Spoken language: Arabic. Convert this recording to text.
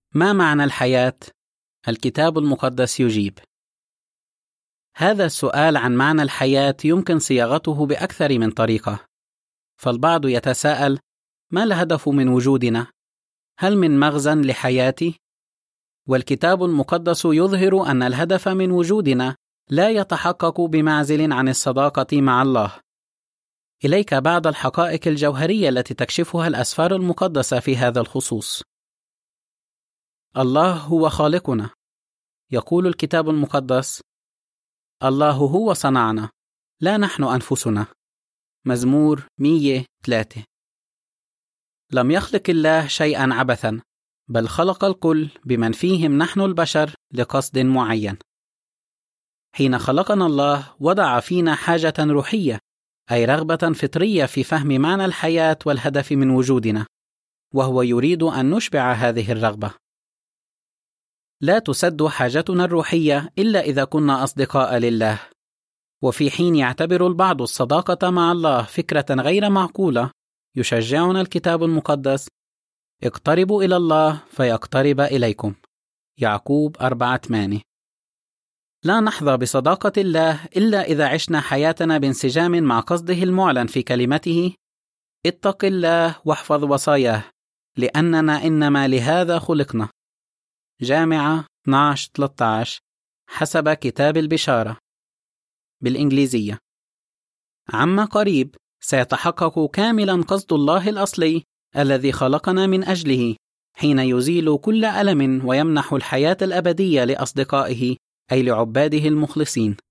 ما معنى الحياة؟ الكتاب المقدس يجيب. هذا السؤال عن معنى الحياة يمكن صياغته بأكثر من طريقة، فالبعض يتساءل: ما الهدف من وجودنا؟ هل من مغزى لحياتي؟ والكتاب المقدس يظهر أن الهدف من وجودنا لا يتحقق بمعزل عن الصداقة مع الله. إليك بعض الحقائق الجوهرية التي تكشفها الأسفار المقدسة في هذا الخصوص. الله هو خالقنا. يقول الكتاب المقدس: الله هو صنعنا، لا نحن أنفسنا. مزمور 103. لم يخلق الله شيئا عبثا، بل خلق الكل بمن فيهم نحن البشر لقصد معين. حين خلقنا الله وضع فينا حاجة روحية، أي رغبة فطرية في فهم معنى الحياة والهدف من وجودنا، وهو يريد أن نشبع هذه الرغبة. لا تسد حاجتنا الروحية إلا إذا كنا أصدقاء لله. وفي حين يعتبر البعض الصداقة مع الله فكرة غير معقولة، يشجعنا الكتاب المقدس: اقتربوا إلى الله فيقترب إليكم. يعقوب 4:8. لا نحظى بصداقة الله إلا إذا عشنا حياتنا بانسجام مع قصده المعلن في كلمته: اتق الله واحفظ وصاياه، لأننا إنما لهذا خلقنا. جامعة 12:13 حسب كتاب البشارة بالإنجليزية. عما قريب سيتحقق كاملا قصد الله الأصلي الذي خلقنا من أجله، حين يزيل كل ألم ويمنح الحياة الأبدية لأصدقائه، أي لعباده المخلصين.